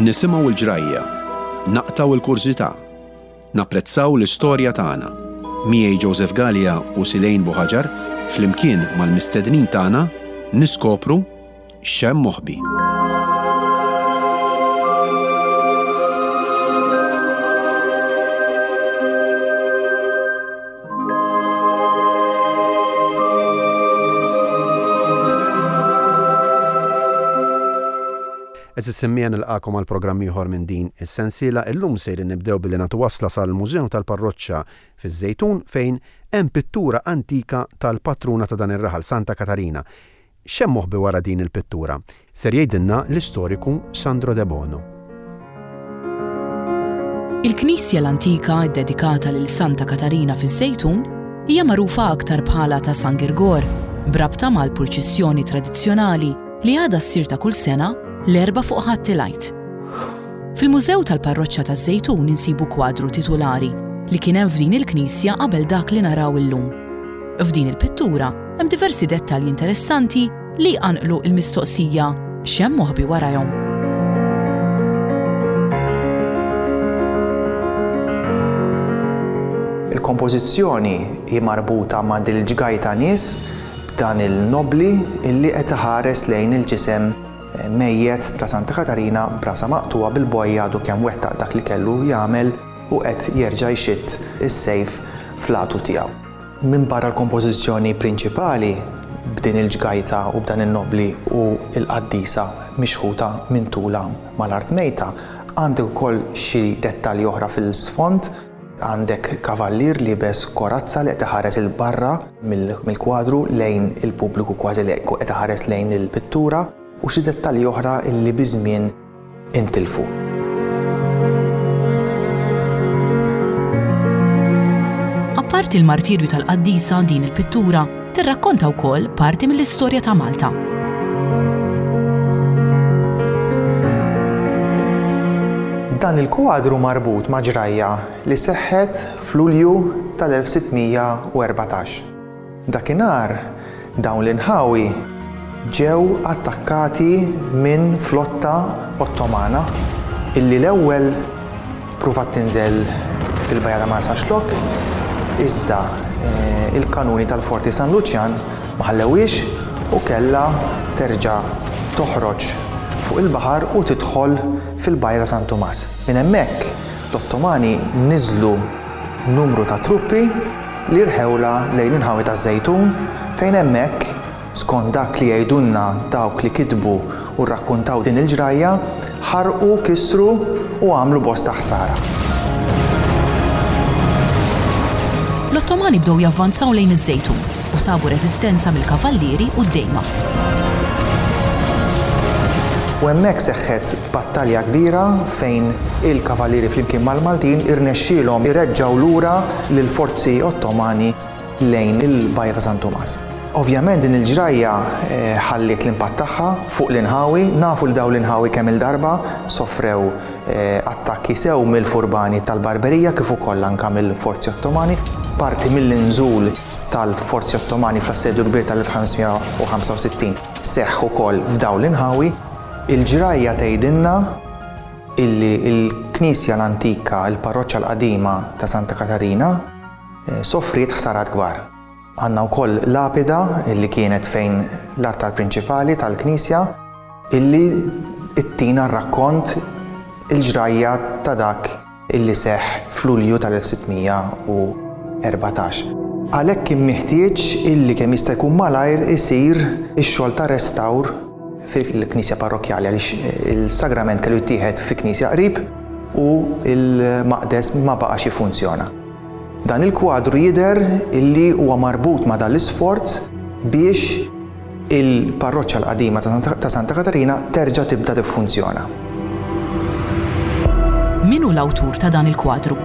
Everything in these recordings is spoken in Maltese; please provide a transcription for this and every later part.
Nisimgħu l-ġrajja, naqtaw il-kurżità, napprezzaw l-istorja tagħna. Miegħi Joseph Gallia u Silejn Buħaġar flimkien mal-mistednin tagħna niskopru x'hemm moħħbi. Eżis semmien il-qakom għal programm ieħor minn din is-sensiela illum sejrin nibdew billi nagħtu wasla sal-Mużew tal-Parroċċa fiż-Żejtun fejn hemm pittura antika tal-patruna ta' dan ir-raħal Santa Katarina. X'hemm moħħbi wara din il-pittura? Ser jgħidilna l-istoriku Sandro De Bono. Il-Knisja l-antika ddedikata lil Santa Katarina fiż-Żejtun hija magħrufa aktar bħala ta' San Girgor, brabta mal-purċissjoni tradizzjonali li għadha ssir ta' kull sena l-4 fuq Ħadd-il-Għid. Fil-Mużew tal-Parroċċa taż-Żejtun insibu kwadru titolari li kien hemm f'din il-Knisja qabel dak li naraw illum. F'din il-pittura hemm diversi dettalji interessanti li jqanqlu l-mistoqsija x'hemm moħħbi warahom. Il-kompożizzjoni hi marbuta ma' din il-ġgaj ta' nies b'dan il-nobli illi qed iħares lejn il-ġisem mejjed ta' Santa Katarina brasa maqtuwa bil-bojja għadu kemm wettaq dak li kellu jagħmel u qed jerġa' jxitt is-sejf fl-għatu tiegħu. Minn barra l-kompożizzjoni prinċipali b'din il-ġgajta u b'dan in-nobli u l-qaddisa mixħuta mintula mal-art mejta, għandek ukoll xi dettalji oħra fil-sfond, għandek kavallier libes korazza li qed iħares il-barra mill-kwadru lejn il-pubbliku kważi li qed iħares lejn il-pittura u xi dettalji oħra li biżmien intilfu. Apparti l-martirju tal-qaddisa din il-pittura tirrakkonta wkoll parti mill-istorja ta' Malta. Dan il-kwadru marbut ma' ġrajja li seħħet f'Lulju tal-1614. Dakinhar dawn l-inħawi ġew attakkati minn flotta Ottomana illi l-ewwel pruvat tinżel fil-Bajja ta' Marsa Xlokk, iżda il-kanuni tal-Forti San Luċjan ma ħallewiex u kellha terġa' toħroġ fuq il-baħar u tidħol fil-Bajja ta' San Tumas. Minn hemmhekk l-Ottomani niżlu numru ta' truppi li rħewla lejn inħawi taż-Żejtun fejn hemmhekk skont dak li jgħidulna dawk li kitbu u rrakkuntaw din il-ġrajja, ħarqu, kisru u għamlu bosta ħsara. L-Ottomani bdew javvanzaw lejn iż-Żejtun u sabu reżistenza mill-kavallieri u d-dejma. U hemmhekk seħħet battalja kbira fejn il-kavallieri flimkien mal-Maltin irnexxielhom ireġġgħu lura lill-forzi Ottomani lejn il-Bajja ta' San Tumas. Ovvjament din il-ġrajja ħallit l-impatt tagħha fuq l-inħawi, nafu li dawn l-inħawi kemm il-darba sofrew attakki sew mill-furbani tal-Barberija kif ukoll anke mill-forzi Ottomani. Parti mill-inżul tal-forzi Ottomani fl-assedju kbir tal-1565 seħħ ukoll f'dawn l-inħawi. Il-ġrajja tgħidilna illi l-Knisja l-antika, il-Parroċċa l-qadima ta' Santa Katarina sofriet ħsarat kbar. Għandna wkoll lapida illi kienet fejn l-artal prinċipali tal-Knisja illi ittina rrakkont il-ġrajja ta' dak illi seħħ f'Lulju tal-1614. Għalhekk kien meħtieġ illi kemm jista' jkun malajr isir ix-xogħol ta' restawr fil-Knisja parrokjali għaliex il-sagrament kellu jittieħed fi knisja qrib u l-maqdes ma baqax jiffunzjona. Dan il-kwadru jidher illi huwa marbut ma' dan l-isforz biex il-parroċċa l-qadima ta' Santa Katarina terġa' tibda tiffunzjona. Min hu l-awtur ta' dan il-kwadru?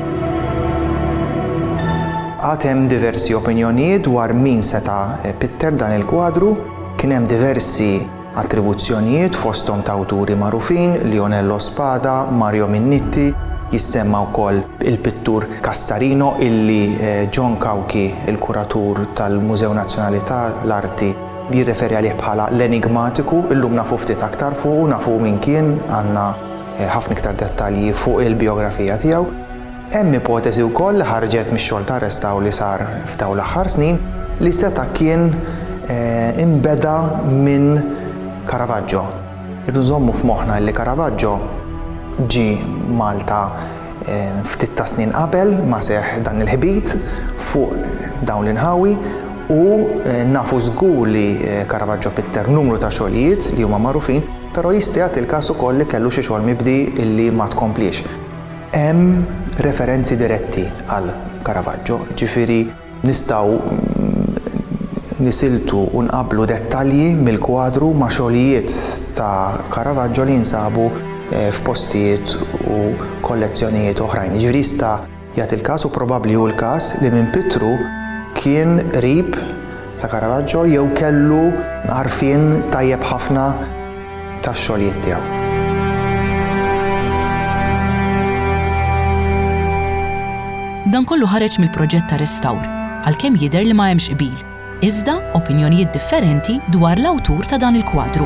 Għad hemm diversi opinjonijiet dwar min seta' pitter dan il-kwadru, kien hemm diversi attribuzzjonijiet fosthom ta' awturi magħrufin, Lionello Spada, Mario Minnitti, jissemma wkoll il-pittur Cassarino illi John Cauchi, il-kuratur tal-Mużew Nazzjonali tal-Arti, jirreferi għalih bħala l-enigmatiku, illum nafu ftit aktar fuq, nafu min kien, għandna ħafna iktar dettalji fuq il-biografija tiegħu. Hemm ipotesi wkoll li ħarġet mix-xogħol ta' restaw li sar f'dawn l-aħħar snin li seta' kien imbeda minn Caravaggio. Irdu nżommu f'moħħna li Caravaggio ġi Malta ftit ta' snin qabel ma seħ dan il-ħbit fuq dawn l-inħawi u nafu żgur li Caravaggio pitter numru ta' xogħlijiet li huma magħrufin, però jista' jagħti l-każ ukoll li kellu xi xogħol mibdi illi ma tkomplix. Hemm referenzi diretti għal Caravaggio, ġifieri nistgħu nisiltu u nqabblu dettalji mill-kwadru ma' xogħlijiet ta' Caravaggio li jinsabu f'postijiet u kollezzjonijiet oħrajn. Ġifieri jista' jagħti l-każ u probabbli hu l-każ li minn Pittru kien qrib ta' Caravaggio jew kellu għarfien tajjeb ħafna tax-xogħlijiet tiegħu. Dan kollu ħareġ mill-proġett ta' restawr, għalkemm jidher li ma hemmx qbil, iżda opinjonijiet differenti dwar l-awtur ta' dan il-kwadru.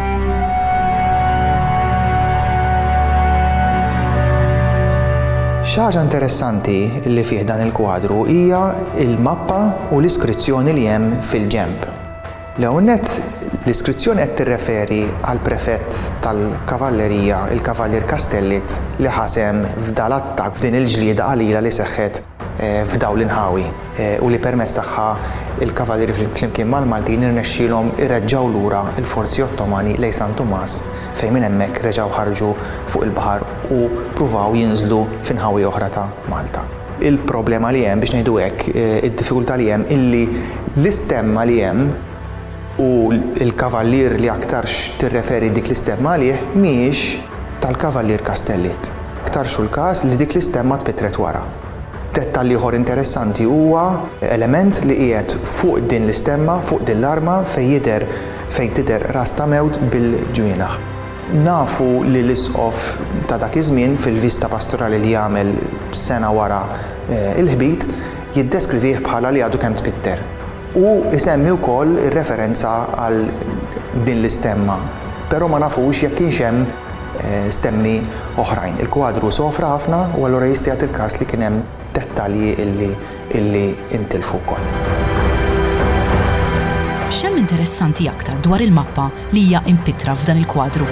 Xaġa interessanti li fih dan il-kwadru hija il-mappa u l-iskrizzjoni li hemm fil-ġenb. L-ewwel nett l-iskrizzjoni qed tirreferi għal prefett tal-kavallerija, il-Kavallier Castellit, li ħasem f'dal attakk f'din il-ġlieda qalila li seħħet f'dawn l-inħawi u li permezz tagħha il-kavallieri flimkien mal-Maltin irnexxielhom irreġġgħu lura l-forzi Ottomani lejn San Tomàs fejn minn hemmhekk reġgħu ħarġu fuq il-baħar u pruvaw jinżlu f'inħawi oħra ta' Malta. Il-problema li hemm biex ngħidu hekk, id-diffikultà li hemm illi l-istemma li hemm u l-kavallier li aktarx tirreferi dik l-istemma għalih mhijiex tal-Kavallier Castellit. Aktarx hu l-każ li dik l-istemma tpitret wara. Dettalji ieħor interessanti huwa element li qiegħed fuq din l-istemma, fuq din l-arma fejn tidher ras ta' mewt bil-ġwienaħ. Nafu li l-isqof ta' dak iż-żmien fil-vista pastorali li jagħmel sena wara il-ħbit jiddeskrivih bħala li għadu kemm tbitter. U isemmi wkoll ir-referenza għal din l-istemma, però ma nafux jekk kienx hemm stemmi oħrajn. Il-kwadru sofra ħafna u allura jista' jagħti l-każ li kien hemm dettalji illi intilfu wkoll. X'hemm interessanti aktar dwar il-mappa li hija impittra f'dan il-kwadru?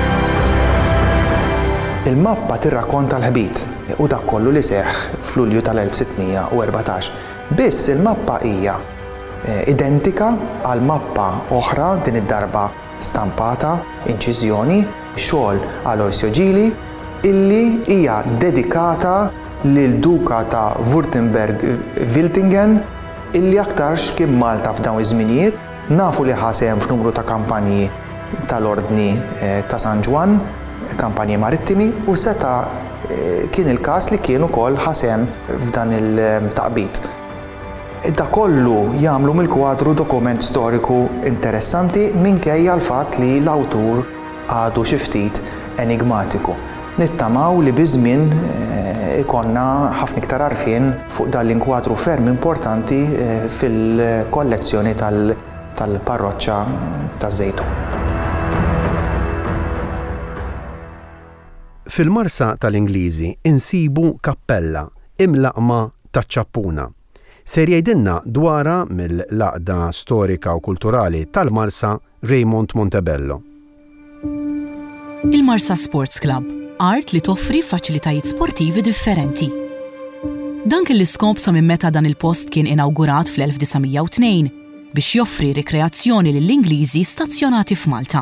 Il-mappa tirrakkonta l-ħbit u dak kollu li seħħ f'Lulju tal-1614. Biss il-mappa hija identika għal mappa oħra din id-darba stampata, inċiżjoni, xogħol Aloisio Gili, illi hija dedikata lil Duka ta' Württemberg-Wiltingen illi aktarx kien Malta f'dawn iż-żminijiet, nafu li ħasem f'numru ta' kampanji tal-Ordni ta' San Ġwan, kampanji marittimi, u seta' kien il-każ li kien ukoll ħasem f'dan il-taqbit. Da kollu jagħmlu mill-kwadru dokument storiku interessanti minkejja l-fatt li l-awtur għadu xi ftit enigmatiku. Nittamaw li biżmien ikonna ħafna iktar għarfien fuq dan l-inkwadru ferm importanti fil-kollezzjoni tal-parroċċa taż-Żejtun. Fil-marsa tal-Ingliżi insibu kappella imlaqma taċ-Ċappuna. Ser jgħidilna dwarha mill-laqda storika u kulturali tal-Marsa Raymond Montebello. Il-Marsa Sports Club, art li toffri faċilitajiet sportivi differenti. Dan kien l-iskop sa minn meta dan il-post kien inawgurat fl-1902 biex joffri rikreazzjoni lill-Ingliżi stazzjonati f'Malta.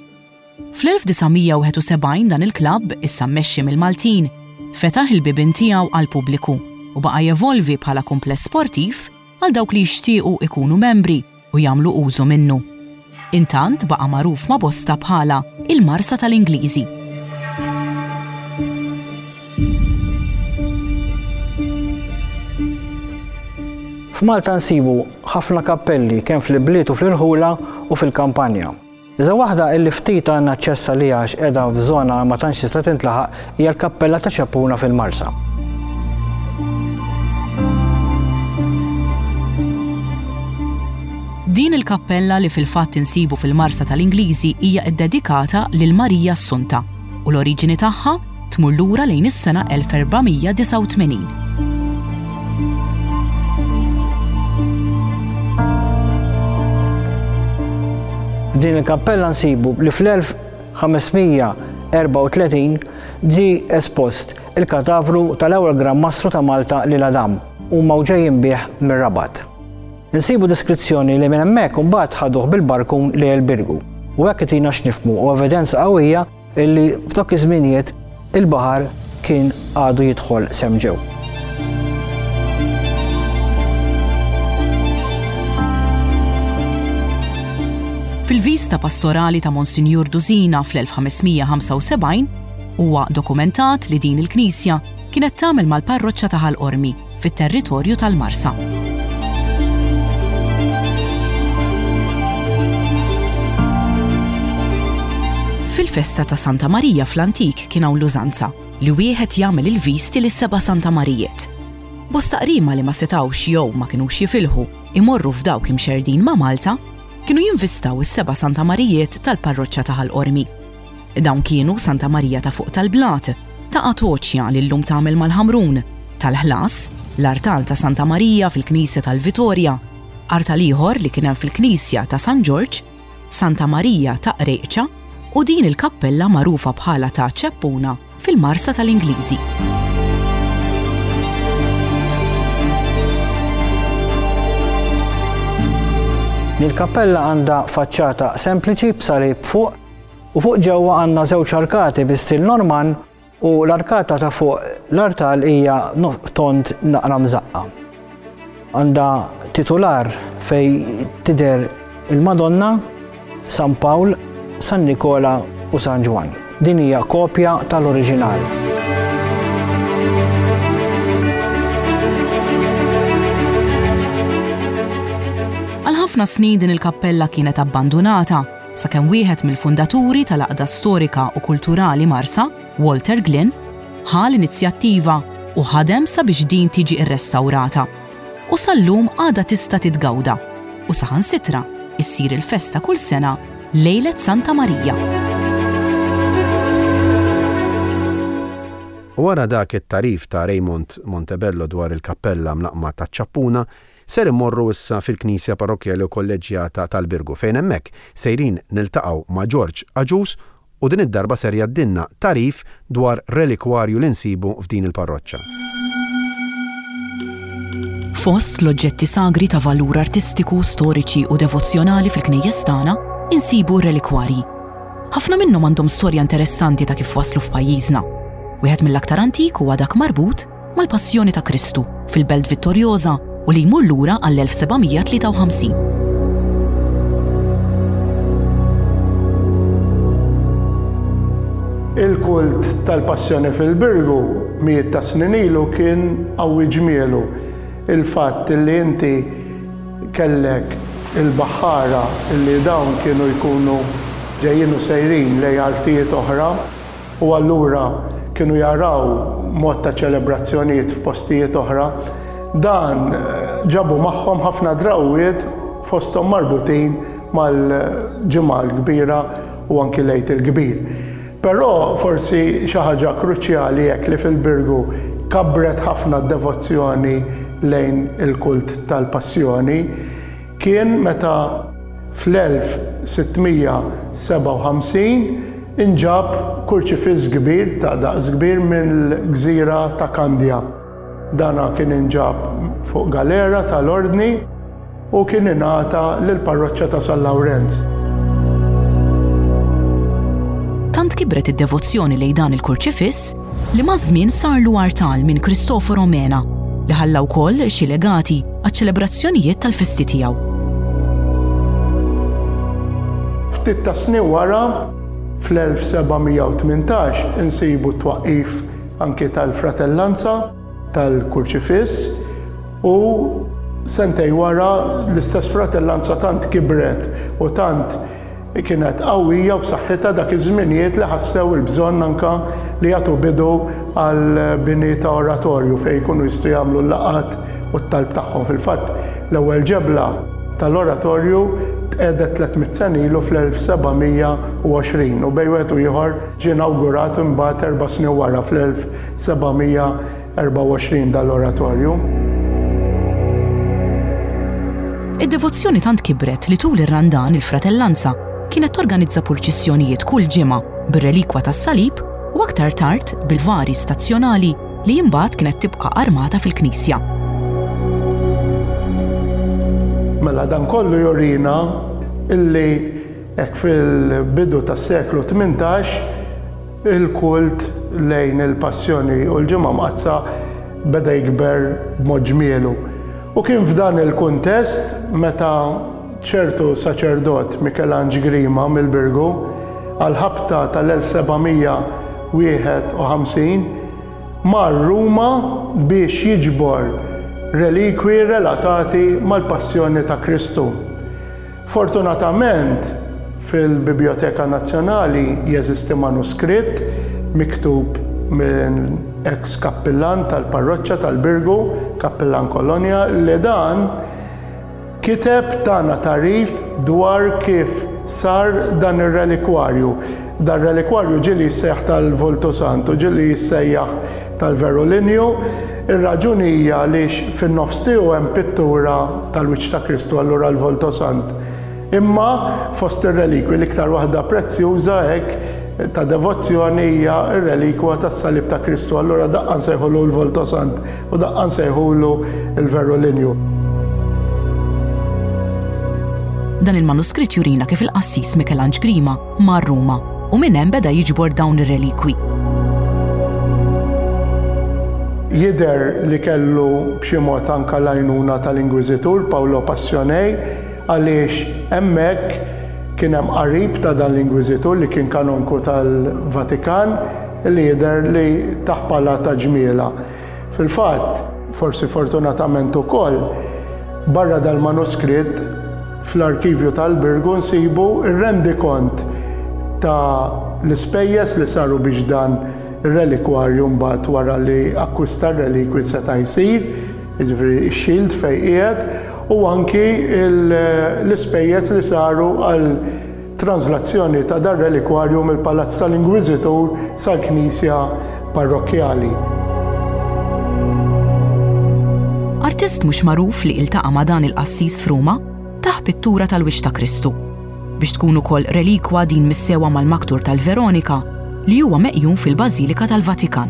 Fl-1971 dan il-klabb, issa mmexxi mill-Maltin, fetaħ il-bibien tiegħu għall-pubbliku u baqa' jevolvi bħala kumpless sportiv għal dawk li jixtiequ ikunu membri u jagħmlu użu minnu. Intant baqa' magħruf ma' bosta bħala il-Marsa tal-Ingliżi. F'Malta nsibu ħafna kappelli kemm fl-bliet u fl-irħula u fil-kampanja. Iżda waħda li ftit għandna aċċess għaliha għax qiegħda f'żona ma tantx tista' tintlaħaq hija l-kappella ta' Ċappuna fil-Marsa. Din il-kappella li fil-fatt insibu fil-Marsa tal-Ingliżi hija ddedikata lil Marija Assunta u l-oriġini tagħha tmur lura lejn is-sena 1489. Din il-kappella nsibu li fl-1534 ġi espost il-katavru tal-ewwel Gran Mastru ta' Malta lil Adam u ġejjin bih mir-Rabat. Insibu deskrizzjoni li minn hemmhekk imbagħad ħaduh bil-barkun lejn il-Birgu u hekk itina x'nifhmu u evidenza qawwija illi f'dak iż-żminijiet il-baħar kien għadu jidħol semm ġew. Fil-vista pastorali ta' Monsinjur Duzina fl-1575 huwa dokumentat li din il-Knisja kienet tagħmel mal-parroċċa ta' Ħal-Qormi fit-territorju tal-Marsa. Fil-festa ta' Santa Marija fl-antik kien hawn l-użanza li wieħed jagħmel il-visti lis-seba' Santa Marijiet. Bosta qrima li ma setgħux jew ma kinux jifilħu imorru f'dawk imxerdin ma' Malta kienu jinvistaw is-seba' Santa Marijiet tal-parroċċa ta' Ħal-Qormi. Dawn kienu Santa Marija ta' fuq tal-Blat, ta' Atoċja li llum tagħmel mal-Ħamrun, tal-Ħlas, l-artal ta' Santa Marija fil-Knisja tal-Vitorja, artal ieħor li kien hemm fil-Knisja ta' San Ġorġ, Santa Marija ta' Qreqċa u din il-kappella magħrufa bħala ta' Ċeppuna fil-Marsa tal-Ingliżi. Il-kappella għandha faċċata sempliċi b'salib fuq u fuq ġewwa għandna żewġ arkati bi stil Norman u l-arkata ta' fuq l-artal hija tont naqra mżaqqa. Għandha titular fej tidher il-Madonna, San Pawl, San Nikola u San Ġwan. Din hija kopja tal-oriġinali. Għal ħafna snin din il-kappella kienet abbandonata sakemm wieħed mill-fundaturi tal-Għaqda Storika u Kulturali Marsa, Walter Glynn, ħal inizjattiva u ħadem sabiex din tiġi irrestawrata. U sal-lum għadha tista' titgawda u saħansitra issir il-festa kull sena lejlet Santa Marija. Wara dak it-tarif ta' Raymond Montebello dwar il-kappella mlaqma ta' Ċeppuna, ser immorru issa fil-Knisja Parrokjali u Kolleġjata tal-Birgu fejn hemmhekk sejrin niltaqgħu ma' George Aġus u din id-darba ser jaddinna tarif dwar relikwarju li nsibu f'din il-parroċċa. Fost l-oġġetti sagri ta' valur artistiku, storiċi u devozzjonali fil-knejjes tagħna insibu relikwarji. Ħafna minnhom għandhom storja interessanti ta' kif waslu f'pajjiżna. Wieħed mill-aktar antik huwa dak marbut mal-Passjoni ta' Kristu fil-Belt Vittorjoża u li jmur lura għall-1753. Il-kult tal-Passjoni fil-Birgu mijiet ta' snin ilu kien qawwi ġmielu. Il-fatt li inti kellek il-baħħara li dawn kienu jkunu ġejjin u sejrin lejn artijiet oħra u allura kienu jaraw mod ta' ċelebrazzjonijiet f'postijiet oħra, dan ġabu magħhom ħafna drawwiet fosthom marbutin mal-ġimgħa l-kbira u anki lejt il-kbir. Però forsi xi ħaġa kruċjali hekk li fil-Birgu kabbret ħafna d-devozzjoni lejn il-kult tal-Passjoni kien meta fl-1657 inġab kurċifiż kbir ta' daqs kbir mill-gżira ta' Kandja. Dana kien inġab fuq galera tal-Ordni u kien ingħata lill-parroċċja ta' San Lawrenz. Tant kibret id-devozzjoni lejn dan il-kurċifiss li maż-żmien sarlu artal minn Kristoforo Mena li ħalla wkoll xi legati għaċ-ċelebrazzjonijiet tal-festi tiegħu. Ftit ta' snin wara, fl-1718 insibu twaqqif anke tal-fratellanza tal-kurċifiss u sentej wara l-istess fratellanza tant kibret u tant kienet qawwija u b'saħħitha dak iż-żminijiet li ħassew il-bżonn anke li jagħtu bidu għal bini ta' oratorju fejn jkunu jistgħu jagħmlu l-laqgħat u t-talb tagħhom. Fil-fatt l-ewwel ġebla tal-oratorju edet 300 sen ilu fl-1720 u bej wieħed u ieħor ġie inawgurat imbagħad 4 snin wara fl-1724 dal-oratorju. Id-devozzjoni tant kibret li tul ir-Randan il-Fratellanza kienet torganizza purċissjonijiet kull ġimgħa bir-relikwa tas-salib u aktar tard bil-vari stazzjonali li imbagħad kienet tibqa' armata fil-Knisja. Mela dan kollu jorina illi hekk fil-bidu tas-seklu 18 il-kult lejn il-passjoni u l-ġimgħa mqazza beda jikber b'mod ġmielu. U kien f'dan il-kuntest meta ċertu saċerdot Mikelanġ Grima mill-Birgu għal-ħabta tal-1751 mar Ruma biex jiġbor relikwi relatati mal-passjoni ta' Kristu. Fortunatament fil-Biblioteka Nazzjonali jeżisti manuskritt miktub minn ex-kappillan tal-parroċċja tal-Birgu, kappillan Kolonja, li dan kiteb tagħna tarif dwar kif sar dan ir-relikwarju. Dan relikwarju ġieli jissejjaħ tal-Volto Santo, ġieli jissejjaħ tal-Verolinju. Ir-raġuni hija għaliex fin-nofs tiegħu hemm pittura tal-Wiċċ ta' Kristu, allura l-Volto Sant. Imma fost ir-relikwi l-iktar waħda prezzjuża hekk ta' devozzjoni hija r-relikwa tas-Salib ta' Kristu, allura daqqa nsejħulu l-Volto Sant u daqqa nsejħulu l-Verolinju. Dan il-manuskritt jurina kif il-qassis Mikelanġ Grima mar Ruma u minn hemm beda jiġbor dawn ir-relikwi. Jidher li kellu b'xi mod anke l-għajnuna tal-Inkwiżitur Paolo Passjonej għaliex hemmhekk kien hemm qarib ta' dan l-Inkwiżitur li kien kanonku tal-Vatikan li jidher li taħpala ta' ġmiela. Fil-fatt, forsi fortunatament ukoll barra dal-manuskritt fl-arkivju tal-Birgu nsibu ir-rendikont ta' l-ispejjeż li saru biex dan ir-relikwarju mbagħad wara li akkwista r-relikwi seta' jsir, jiġifieri x-xild fejn qiegħed, u anki l-ispejjeż li saru għal translazzjoni ta' dan relikwarju mill-Palazz tal-Inkwiżitur sal-Knisja parrokkjali. Artist mhux magħruf li iltaqa' ma' dan il-qassis f'Ruma taħ pittura tal-Wiċċ ta' Kristu biex tkun ukoll relikwa din missewwa mal-maktur tal-Veronika li huwa meqjum fil-Bażilika tal-Vatikan.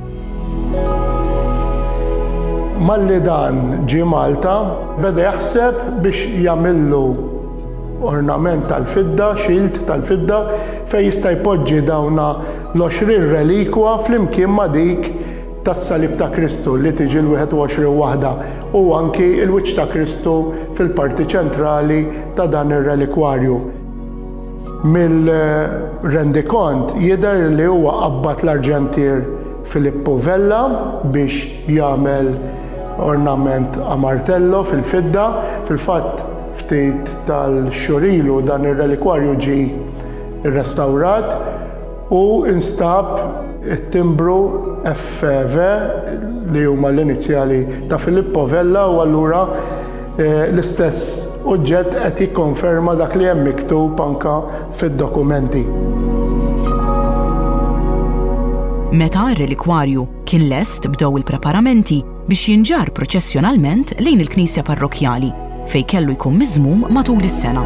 Malli dan ġie Malta beda jaħseb biex jagħmillu ornament tal-fidda, xild tal-fidda fejn jista' jpoġġi dawna l-20 relikwa flimkien ma' dik tas-Salib ta' Kristu li tiġi l-21 waħda u anki l-Wiċċ ta' Kristu fil-parti ċentrali ta' dan ir-relikwarju. Mill-rendikont jidher li huwa qabbat l-Arġentier Filippo Vella biex jagħmel ornament a martello fil-fidda. Fil-fatt ftit tal-xurilu dan ir-relikwarju ġie rrestawrat u instab it-timbru FV li huma l-inizjali ta' Filippo Vella u allura l-istess oġġett qed jikkonferma dak li hemm miktub anke fid-dokumenti. Meta r-relikwarju kien lest bdew il-preparamenti biex jinġar proċessjonalment lejn il-Knisja parrokjali fejn kellu jkun miżmum matul is-sena.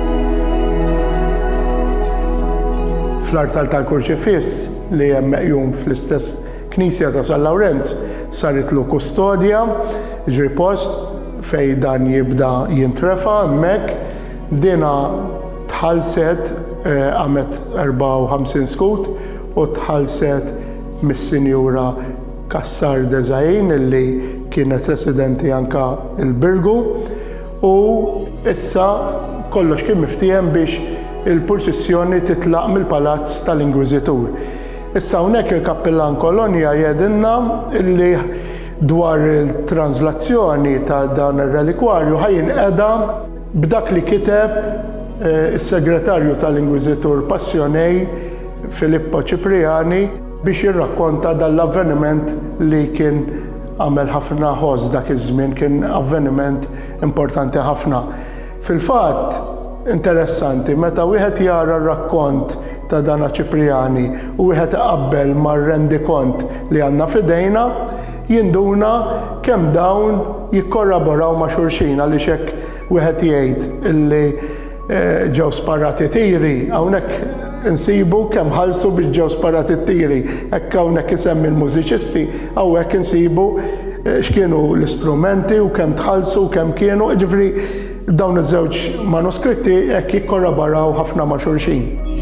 Fl-artal tal-Kurċifiss li hemm meqjum fl-istess Knisja ta' San Lawrenz saritlu kustodja, ġri post fejn dan jibda jintrefa hemmhekk, dina tħallset għamet 54 skut u tħallset mis-Sinjura Kassar Deżajn illi kienet residenti anka il-Birgu u issa kollox kien miftiem biex il-proċessjoni titlaq mill-Palazz tal-Inkwiżitur. Issa hawnhekk il-Kappillan Kolonja jgħidilna illi dwar il-translazzjoni ta' dan ir-relikwarju ħajinqeda b'dak li kiteb is-Segretarju tal-Inkwiżitur Passjonej Filippo Cipriani biex jirrakkonta dan l-avveniment li kien għamel ħafna ħoss dak iż-żmien, kien avveniment importanti ħafna. Fil-fatt, interessanti, meta wieħed jara r-rakkont ta' Dana Ċipriani u wieħed iqabbel mar-rendikont li għandna f'idejna, jinduna kemm dawn jikkorraboraw ma' xulxin għaliex hekk wieħed jgħid illi ġew sparati tiri, hawnhekk insibu kemm ħallsu biex ġew sparati tiri, hekk hawnhekk isemmi l-mużiċisti, hawnhekk insibu x'kienu l-istrumenti u kemm tħallsu u kemm kienu, ġifri dawn iż-żewġ manuskritti hekk jikkorraboraw ħafna ma' xulxin.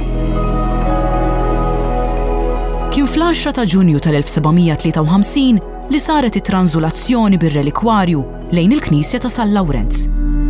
Kien fl-10 ta' Ġunju tal-1753 li saret it-tranżulazzjoni bir-relikwarju lejn il-Knisja ta' San Lawrenz.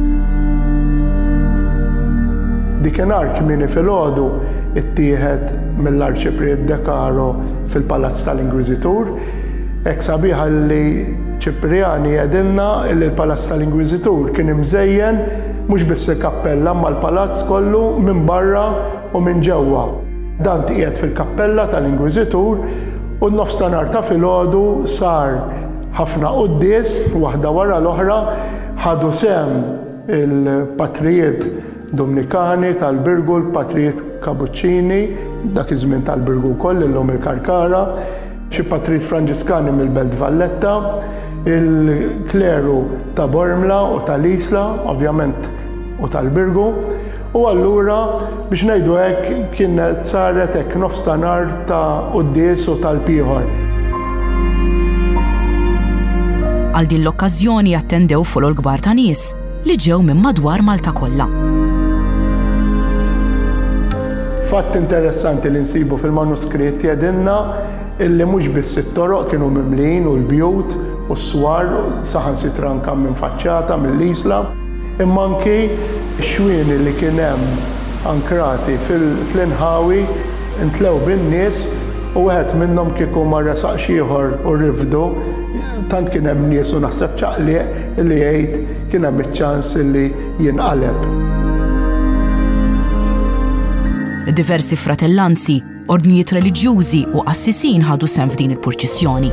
Dikinhar kmieni filgħodu ittieħed mill-Arċipriet De Caro fil-Palazz tal-Inkwiżitur, hekk sabiħa li Ċipriani għedinna li l-Palazz tal-Inkwiżitur kien imżejjen mhux biss il-kappella ma l-palazz kollu minn barra u minn ġewwa. Dan qiegħed fil-kappella tal-Inkwiżitur u n-nofsinhar ta' filgħodu sar ħafna qudies waħda wara l-oħra ħadu sehem il-Patrijiet Dominikani tal-Birgu, l-Patrijiet Kapuċċini, dak iż-żmien tal-Birgu wkoll illum il-Karkara, xi Patrijiet Franġiskani mill-Belt Valletta, il-kleru ta' Bormla u tal-Isla, ovvjament, u tal-Birgu, u allura biex ngħidu hekk kienet saret hekk nofsinhar ta' qudies u tal-pieħor. Għal din l-okkażjoni attendew folol kbar ta' nies li ġew minn madwar Malta kollha. Fatt interessanti li nsibu fil-manuskritti għedinna illi mhux biss it-toroq kienu mimlin u l-bjut u s-swar saħansitra anke minn faċċata mill-isla, imma anki x-xwieni li kien hemm ankrati fl-inħawi intlew bin-nies u wieħed minnhom kieku ma resaq xi ieħor u rifdu, tant kien hemm nies u naħseb ċaqliq li jgħid kien hemm iċ-ċans li jinqaleb. Diversi fratellanzi, ordnijiet reliġjużi u qassisin ħadu sehem f'din il-purċissjoni.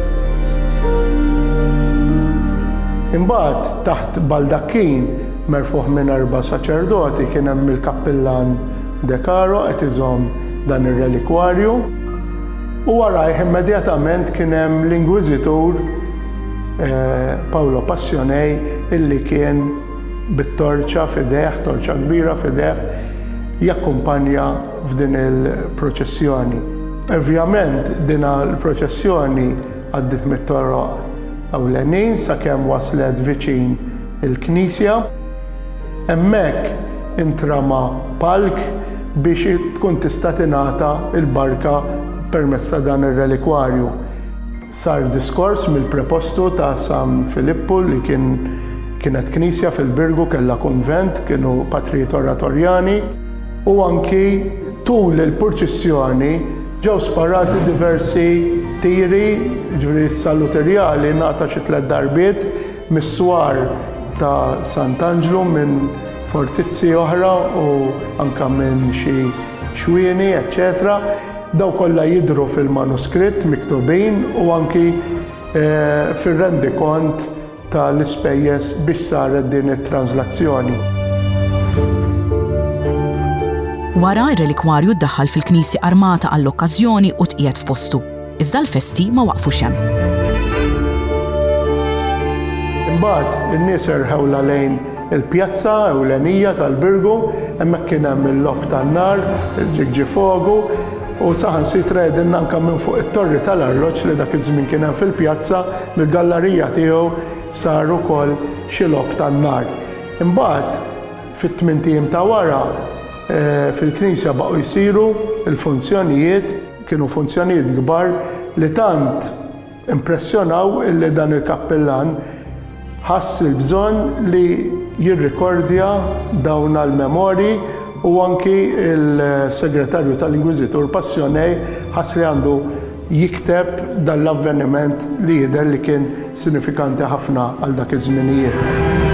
Imbagħad taħt baldakkin merfuħ minn 4 saċerdoti kien hemm il-kappillan De Caro qed iżomm dan ir-relikwarju u warajh immedjatament kien hemm l-Inkwiżitur Paolo Passionej illi kien bit-torċa f'idejh, torċa kbira f'idejh, jakkumpanja f'din il-proċessjoni. Ovvjament din il-proċessjoni għaddit mit-toroq ewlenin sakemm waslet viċin il-Knisja. Hemmhekk intrama palk biex tkun tista' tingħata l-barka permezz ta' dan ir-relikwarju. Sar diskors mill-prepostu ta' San Filippu li kienet knisja fil-Birgu, kellha kunvent, kienu patrijiet oratorjani u anki tul il-purċissjoni ġew sparati diversi tiri, ġifieri saluterjali ngħata xi 3 darbiet mis-swar ta' Sant'Angelo minn fortizzi oħra u anke minn xi xwieni, eċċetera. Daw kollha jidhru fil-manuskritt miktubin u anki fir-rendikont tal-ispejjeż biex saret din it-translazzjoni. Wara r-relikwarju ddaħħal fil-Knisja armata għall-okkażjoni u tqiegħed f'postu. Iżda l-festi ma waqfux hemm. Imbagħad in-nies erħewla lejn il-pjazza ewlenija tal-Birgu, hemmhekk kien hemm il-lob tan-nar, il-ġigġifogu, u saħansitra għedinna anke minn fuq it-torri tal-arloġġ li dak iż-żmien kien hemm fil-pjazza mill-gallerija tiegħu sar ukoll xi lob tan-nar. Imbagħad fit-8 tiem ta' wara fil-Knisja baqgħu jsiru l-funzjonijiet, kienu funzjonijiet kbar li tant impressjonaw illi dan il-kappellan ħass il-bżonn li jirrikordja dawn għall-memorji u anki il-segretarju tal-Inkwiżitur Passionej ħass li għandu jikteb dan l-avveniment li jidher li kien sinifikanti ħafna għal dak iż-żminijiet.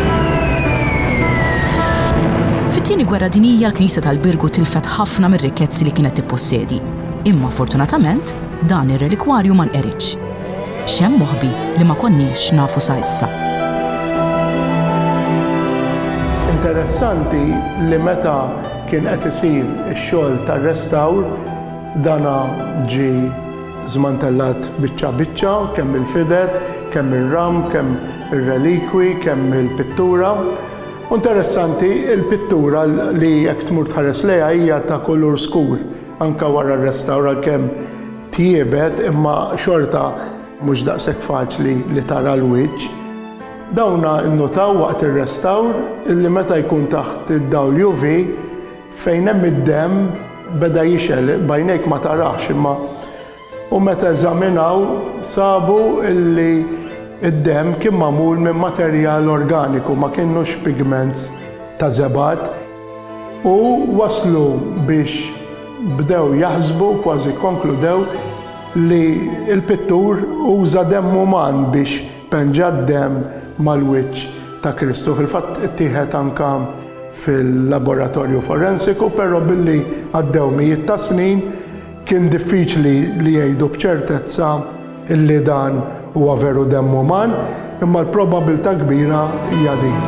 Fit-tieni gwerra dinjija l-Knisja tal-Birgu tilfet ħafna mir-rikkezzi li kienet tippossedi. Imma fortunatament dan ir-relikwarju ma nqeritx. X'hemm moħbi li ma konniex nafu sa issa. interessanti li meta kien qed isir ix-xogħol tar-restawr dana ġi żmantellat biċċa, kemm il-fidet, kemm ir-ram, kemm ir-relikwi, kemm il-pittura. Interessanti, il-pittura li jekk tmur tħares lejha hija ta' kulur skur, anke wara r-restawr kemm tiebet imma xorta mhux daqshekk faċli li tara l-wiċċ. Dawna nnotaw waqt ir-restawr illi meta jkun taħt id-dawl UV fejn hemm id-demm beda jixel bajnejk ma tarax imma u meta eżaminaw sabu illi id-demm kien magħmul minn materjal organiku ma kienux pigments ta' żebad u waslu biex bdew jaħsbu kważi konkludew li l-pittur uża demm uman biex penġa d-demm mal-wiċċ ta' Kristu. Fil-fatt ittieħed anke fil-laboratorju forensiku, però billi għaddew mijiet ta' snin kien diffiċli li jgħidu b'ċertezza illi dan huwa veru demm uman, imma l-probabilità kbira hija din.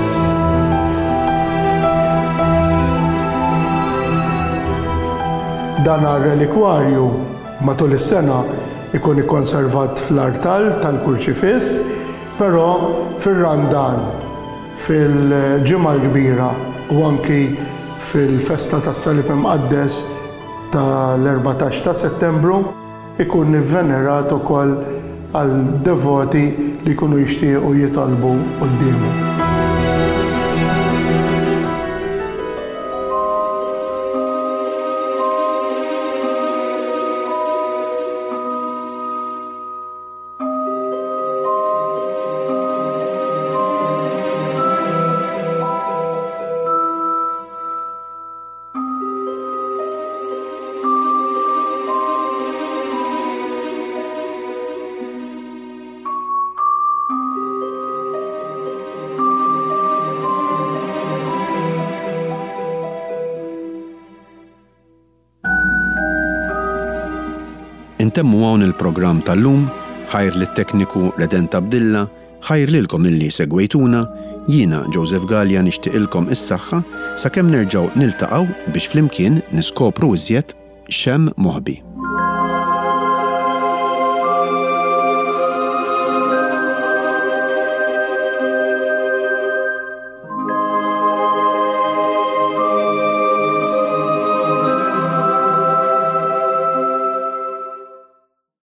Dan ar-relikwarju matul is-sena ikun ikkonservat fl-artal tal-Kurċifiss, però fir-Randan, fil-ġimgħa l-kbira u anki fil-festa tas-Salib Imqaddes tal-14 ta' Settembru ikun venerat ukoll għal devoti li jkunu jixtiequ jitolbu qudiemu. Intemmu hawn il-programm tal-lum, ħajr lit-tekniku Reden Abdilla, ħajr lilkom illi segwejtuna, jiena Joseph Gallia nixtieqilkom is-saħħa sakemm nerġgħu niltaqgħu biex flimkien niskopru iżjed xemm moħbi.